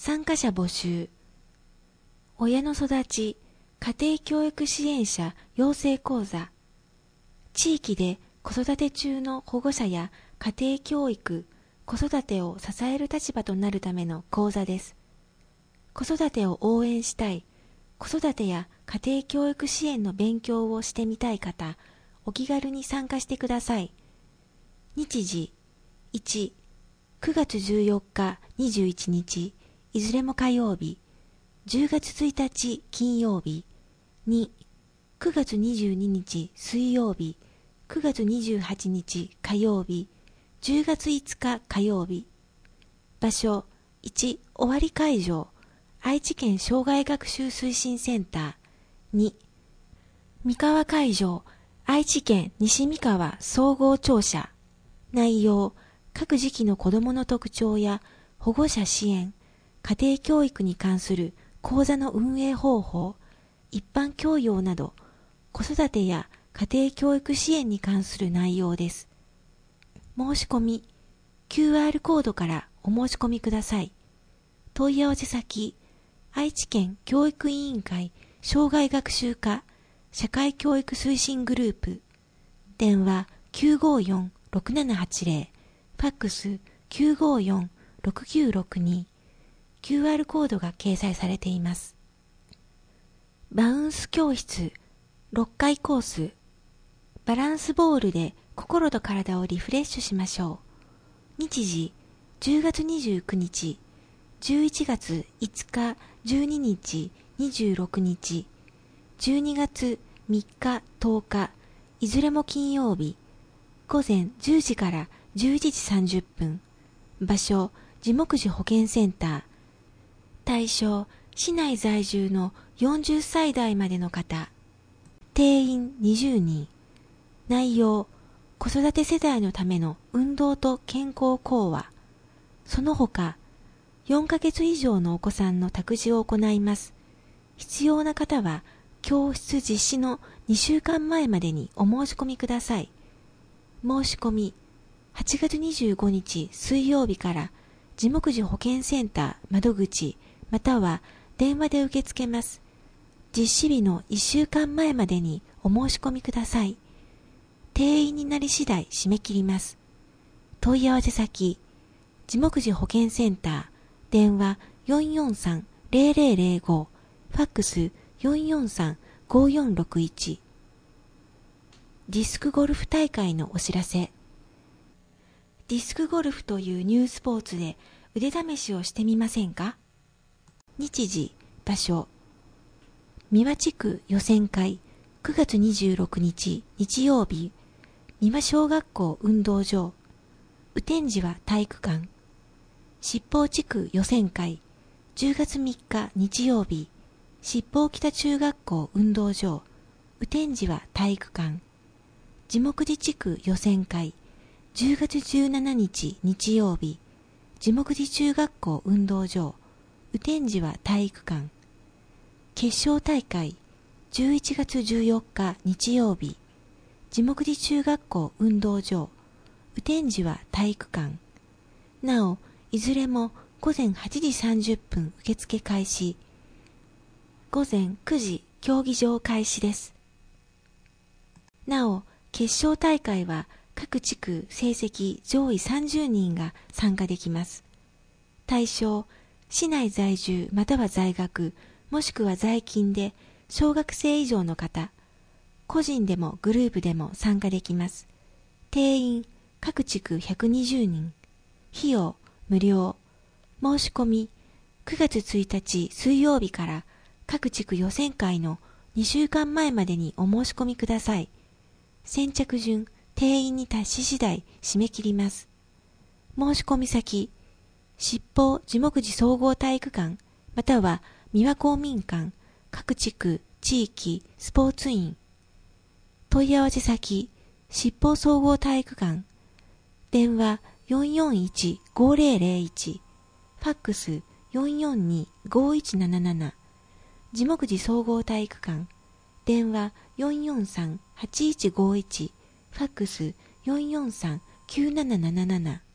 参加者募集。親の育ち、家庭教育支援者養成講座。地域で子育て中の保護者や家庭教育、子育てを支える立場となるための講座です。子育てを応援したい、子育てや家庭教育支援の勉強をしてみたい方、お気軽に参加してください。日時、1、9月14日、21日、いずれも火曜日。10月1日、金曜日。2、9月22日、水曜日。9月28日、火曜日。10月5日、火曜日。場所、1、終わり会場。愛知県障害学習推進センター。2、三河会場。愛知県西三河総合庁舎。内容、各時期の子どもの特徴や保護者支援、家庭教育に関する講座の運営方法、一般教養など、子育てや家庭教育支援に関する内容です。申し込み、QR コードからお申し込みください。問い合わせ先、愛知県教育委員会障害学習課社会教育推進グループ。電話954-6780、ファックス954-6962。QR コードが掲載されています。バウンス教室6回コース。バランスボールで心と体をリフレッシュしましょう。日時、10月29日、11月5日、12日、26日、12月3日、10日、いずれも金曜日、午前10時から11時30分。場所、地木寺保健センター。対象、市内在住の40歳代までの方。定員20人。内容、子育て世代のための運動と健康講話。その他、4ヶ月以上のお子さんの託児を行います。必要な方は、教室実施の2週間前までにお申し込みください。申し込み、8月25日水曜日から地木寺保健センター窓口または電話で受け付けます。実施日の1週間前までにお申し込みください。定員になり次第締め切ります。問い合わせ先、地木寺保健センター、電話443-0005、ファックス443-5461。ディスクゴルフ大会のお知らせ。ディスクゴルフというニュースポーツで腕試しをしてみませんか？日時、場所。三輪地区予選会9月26日日曜日、三輪小学校運動場。雨天時は体育館。七宝地区予選会10月3日日曜日、七宝北中学校運動場。雨天時は体育館。地木寺地区予選会10月17日日曜日、地木寺中学校運動場。雨天時は体育館。決勝大会11月14日日曜日、地木寺中学校運動場。雨天時は体育館。なお、いずれも午前8時30分受付開始。午前9時競技場開始です。なお、決勝大会は各地区成績上位30人が参加できます。対象、市内在住または在学、もしくは在勤で小学生以上の方、個人でもグループでも参加できます。定員、各地区120人。費用、無料。申し込み、9月1日水曜日から各地区予選会の2週間前までにお申し込みください。先着順、定員に達し次第締め切ります。申し込み先、七宝地木寺総合体育館または三輪公民館各地区地域スポーツ院。問い合わせ先、七宝総合体育館。電話441-5001、ファックス442-5177。地木寺総合体育館。電話443-8151、ファックス443-9777。